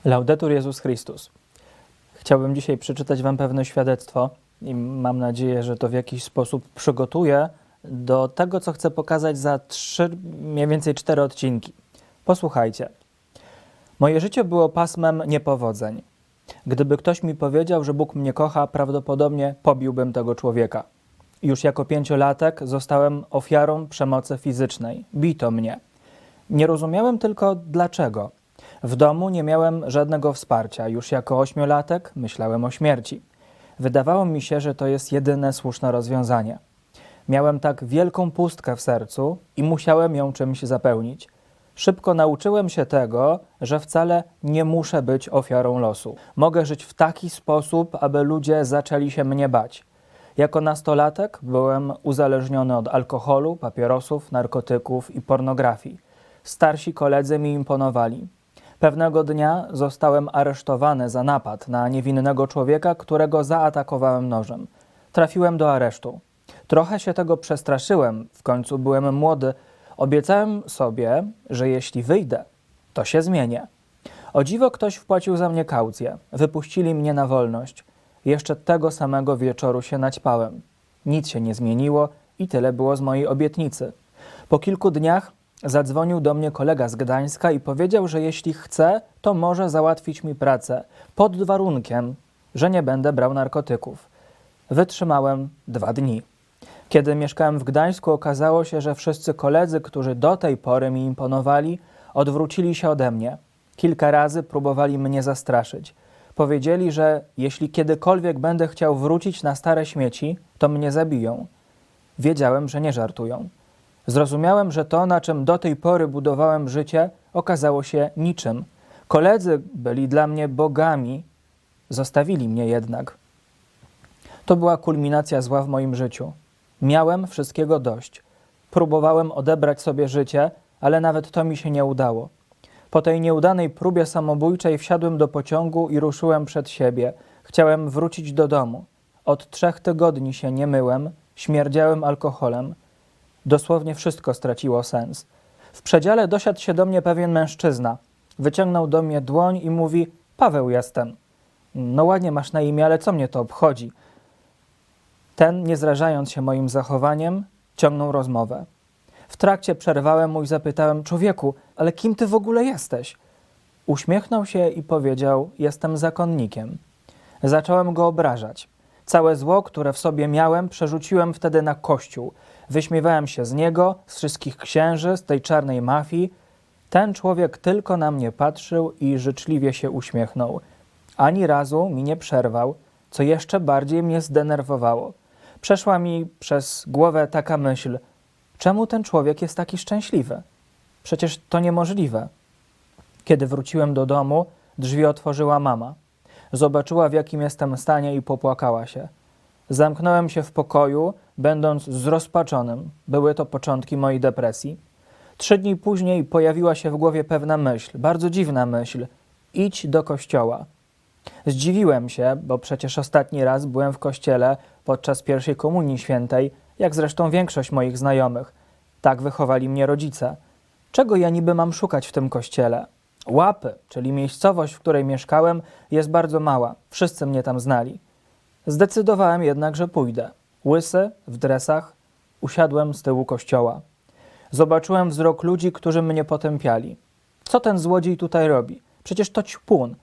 Laudetur Jezus Chrystus. Chciałbym dzisiaj przeczytać Wam pewne świadectwo i mam nadzieję, że to w jakiś sposób przygotuje do tego, co chcę pokazać za mniej więcej 4 odcinki. Posłuchajcie. Moje życie było pasmem niepowodzeń. Gdyby ktoś mi powiedział, że Bóg mnie kocha, prawdopodobnie pobiłbym tego człowieka. Już jako 5-latek zostałem ofiarą przemocy fizycznej. Bito mnie. Nie rozumiałem tylko dlaczego. W domu nie miałem żadnego wsparcia. Już jako 8-latek myślałem o śmierci. Wydawało mi się, że to jest jedyne słuszne rozwiązanie. Miałem tak wielką pustkę w sercu i musiałem ją czymś zapełnić. Szybko nauczyłem się tego, że wcale nie muszę być ofiarą losu. Mogę żyć w taki sposób, aby ludzie zaczęli się mnie bać. Jako nastolatek byłem uzależniony od alkoholu, papierosów, narkotyków i pornografii. Starsi koledzy mi imponowali. Pewnego dnia zostałem aresztowany za napad na niewinnego człowieka, którego zaatakowałem nożem. Trafiłem do aresztu. Trochę się tego przestraszyłem, w końcu byłem młody. Obiecałem sobie, że jeśli wyjdę, to się zmienię. O dziwo ktoś wpłacił za mnie kaucję. Wypuścili mnie na wolność. Jeszcze tego samego wieczoru się naćpałem. Nic się nie zmieniło i tyle było z mojej obietnicy. Po kilku dniach zadzwonił do mnie kolega z Gdańska i powiedział, że jeśli chce, to może załatwić mi pracę, pod warunkiem, że nie będę brał narkotyków. Wytrzymałem 2 dni. Kiedy mieszkałem w Gdańsku, okazało się, że wszyscy koledzy, którzy do tej pory mi imponowali, odwrócili się ode mnie. Kilka razy próbowali mnie zastraszyć. Powiedzieli, że jeśli kiedykolwiek będę chciał wrócić na stare śmieci, to mnie zabiją. Wiedziałem, że nie żartują. Zrozumiałem, że to, na czym do tej pory budowałem życie, okazało się niczym. Koledzy byli dla mnie bogami, zostawili mnie jednak. To była kulminacja zła w moim życiu. Miałem wszystkiego dość. Próbowałem odebrać sobie życie, ale nawet to mi się nie udało. Po tej nieudanej próbie samobójczej wsiadłem do pociągu i ruszyłem przed siebie. Chciałem wrócić do domu. Od 3 tygodni się nie myłem, śmierdziałem alkoholem. Dosłownie wszystko straciło sens. W przedziale dosiadł się do mnie pewien mężczyzna. Wyciągnął do mnie dłoń i mówi: Paweł jestem. No ładnie masz na imię, ale co mnie to obchodzi? Ten, nie zrażając się moim zachowaniem, ciągnął rozmowę. W trakcie przerwałem mu i zapytałem: człowieku, ale kim ty w ogóle jesteś? Uśmiechnął się i powiedział: jestem zakonnikiem. Zacząłem go obrażać. Całe zło, które w sobie miałem, przerzuciłem wtedy na Kościół. Wyśmiewałem się z niego, z wszystkich księży, z tej czarnej mafii. Ten człowiek tylko na mnie patrzył i życzliwie się uśmiechnął. Ani razu mi nie przerwał, co jeszcze bardziej mnie zdenerwowało. Przeszła mi przez głowę taka myśl: czemu ten człowiek jest taki szczęśliwy? Przecież to niemożliwe. Kiedy wróciłem do domu, drzwi otworzyła mama. Zobaczyła, w jakim jestem stanie i popłakała się. Zamknąłem się w pokoju, będąc zrozpaczonym. Były to początki mojej depresji. 3 dni później pojawiła się w głowie pewna myśl, bardzo dziwna myśl. Idź do kościoła. Zdziwiłem się, bo przecież ostatni raz byłem w kościele podczas pierwszej komunii świętej, jak zresztą większość moich znajomych. Tak wychowali mnie rodzice. Czego ja niby mam szukać w tym kościele? Łapy, czyli miejscowość, w której mieszkałem, jest bardzo mała. Wszyscy mnie tam znali. Zdecydowałem jednak, że pójdę. Łysy, w dresach, usiadłem z tyłu kościoła. Zobaczyłem wzrok ludzi, którzy mnie potępiali. Co ten złodziej tutaj robi? Przecież to ćpun.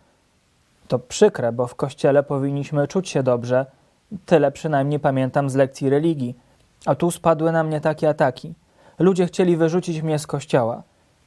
To przykre, bo w kościele powinniśmy czuć się dobrze. Tyle przynajmniej pamiętam z lekcji religii. A tu spadły na mnie takie ataki. Ludzie chcieli wyrzucić mnie z kościoła.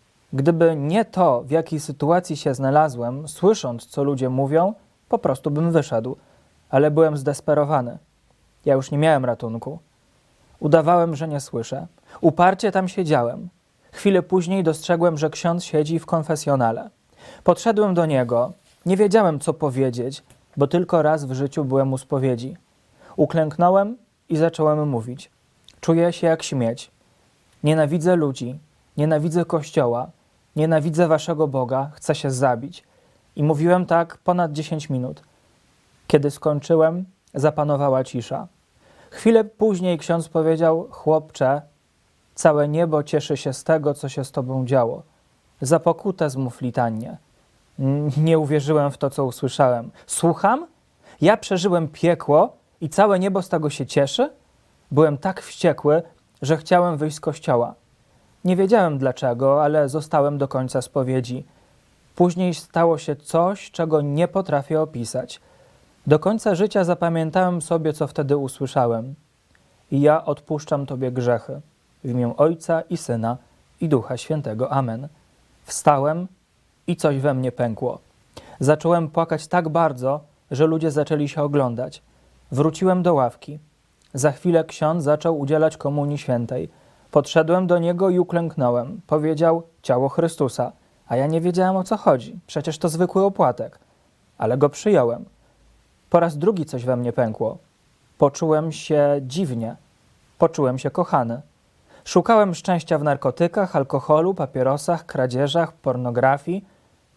Gdyby nie to, w jakiej sytuacji się znalazłem, słysząc, co ludzie mówią, po prostu bym wyszedł. Ale byłem zdesperowany. Ja już nie miałem ratunku. Udawałem, że nie słyszę. Uparcie tam siedziałem. Chwilę później dostrzegłem, że ksiądz siedzi w konfesjonale. Podszedłem do niego. Nie wiedziałem, co powiedzieć, bo tylko raz w życiu byłem u spowiedzi. Uklęknąłem i zacząłem mówić. Czuję się jak śmieć. Nienawidzę ludzi, nienawidzę Kościoła, nienawidzę waszego Boga, chcę się zabić. I mówiłem tak ponad 10 minut. Kiedy skończyłem, zapanowała cisza. Chwilę później ksiądz powiedział: chłopcze, całe niebo cieszy się z tego, co się z tobą działo. Za pokutę zmów litanię. Nie uwierzyłem w to, co usłyszałem. Słucham? Ja przeżyłem piekło i całe niebo z tego się cieszy? Byłem tak wściekły, że chciałem wyjść z kościoła. Nie wiedziałem dlaczego, ale zostałem do końca spowiedzi. Później stało się coś, czego nie potrafię opisać. Do końca życia zapamiętałem sobie, co wtedy usłyszałem. I ja odpuszczam Tobie grzechy. W imię Ojca i Syna i Ducha Świętego. Amen. Wstałem i coś we mnie pękło. Zacząłem płakać tak bardzo, że ludzie zaczęli się oglądać. Wróciłem do ławki. Za chwilę ksiądz zaczął udzielać komunii świętej. Podszedłem do niego i uklęknąłem. Powiedział: ciało Chrystusa. A ja nie wiedziałem, o co chodzi. Przecież to zwykły opłatek. Ale go przyjąłem. Po raz drugi coś we mnie pękło. Poczułem się dziwnie. Poczułem się kochany. Szukałem szczęścia w narkotykach, alkoholu, papierosach, kradzieżach, pornografii,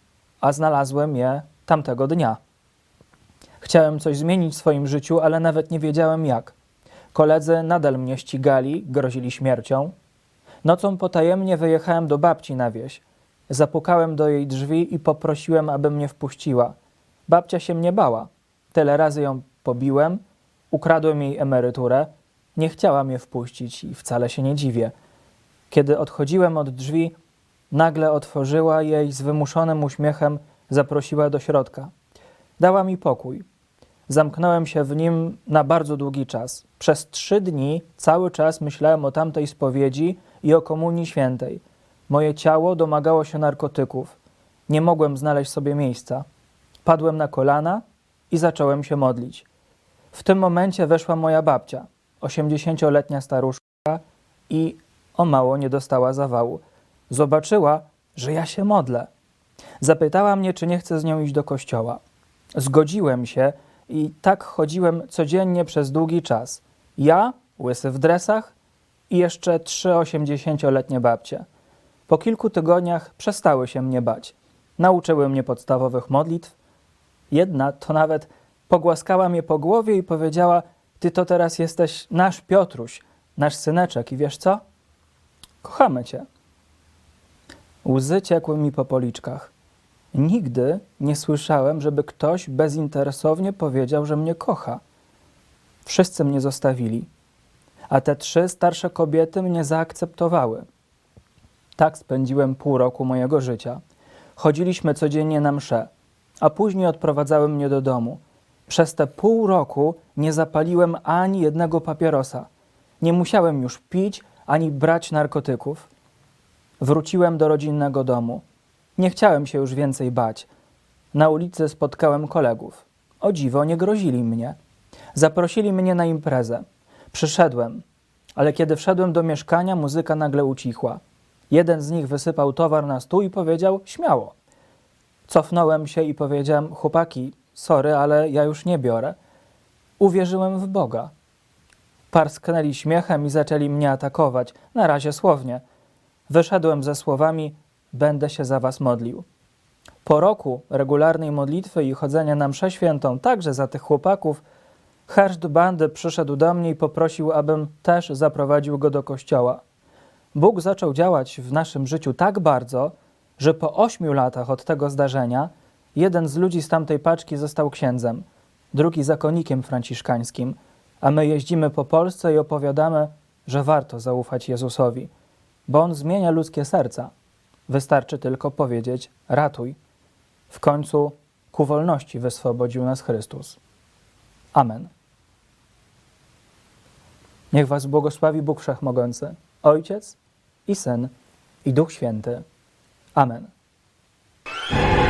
a znalazłem je tamtego dnia. Chciałem coś zmienić w swoim życiu, ale nawet nie wiedziałem jak. Koledzy nadal mnie ścigali, grozili śmiercią. Nocą potajemnie wyjechałem do babci na wieś. Zapukałem do jej drzwi i poprosiłem, aby mnie wpuściła. Babcia się mnie bała. Tyle razy ją pobiłem, ukradłem jej emeryturę. Nie chciała mnie wpuścić i wcale się nie dziwię. Kiedy odchodziłem od drzwi, nagle otworzyła je i z wymuszonym uśmiechem zaprosiła do środka. Dała mi pokój. Zamknąłem się w nim na bardzo długi czas. Przez 3 dni cały czas myślałem o tamtej spowiedzi i o komunii świętej. Moje ciało domagało się narkotyków. Nie mogłem znaleźć sobie miejsca. Padłem na kolana i zacząłem się modlić. W tym momencie weszła moja babcia, 80-letnia staruszka, i o mało nie dostała zawału. Zobaczyła, że ja się modlę. Zapytała mnie, czy nie chcę z nią iść do kościoła. Zgodziłem się i tak chodziłem codziennie przez długi czas. Ja, łysy w dresach, i jeszcze 3 80-letnie babcie. Po kilku tygodniach przestały się mnie bać. Nauczyły mnie podstawowych modlitw. Jedna to nawet pogłaskała mnie po głowie i powiedziała: ty to teraz jesteś nasz Piotruś, nasz syneczek i wiesz co? Kochamy cię. Łzy ciekły mi po policzkach. Nigdy nie słyszałem, żeby ktoś bezinteresownie powiedział, że mnie kocha. Wszyscy mnie zostawili, a te 3 starsze kobiety mnie zaakceptowały. Tak spędziłem pół roku mojego życia. Chodziliśmy codziennie na msze, a później odprowadzały mnie do domu. Przez te pół roku nie zapaliłem ani jednego papierosa. Nie musiałem już pić ani brać narkotyków. Wróciłem do rodzinnego domu. Nie chciałem się już więcej bać. Na ulicy spotkałem kolegów. O dziwo, nie grozili mnie. Zaprosili mnie na imprezę. Przyszedłem, ale kiedy wszedłem do mieszkania, muzyka nagle ucichła. Jeden z nich wysypał towar na stół i powiedział: śmiało. Cofnąłem się i powiedziałem: chłopaki, sorry, ale ja już nie biorę. Uwierzyłem w Boga. Parsknęli śmiechem i zaczęli mnie atakować, na razie słownie. Wyszedłem ze słowami: będę się za was modlił. Po roku regularnej modlitwy i chodzenia na mszę świętą, także za tych chłopaków, herszt bandy przyszedł do mnie i poprosił, abym też zaprowadził go do kościoła. Bóg zaczął działać w naszym życiu tak bardzo, że po 8 latach od tego zdarzenia jeden z ludzi z tamtej paczki został księdzem, drugi zakonnikiem franciszkańskim, a my jeździmy po Polsce i opowiadamy, że warto zaufać Jezusowi, bo On zmienia ludzkie serca. Wystarczy tylko powiedzieć: ratuj. W końcu ku wolności wyswobodził nas Chrystus. Amen. Niech was błogosławi Bóg Wszechmogący, Ojciec i Syn i Duch Święty. Amen.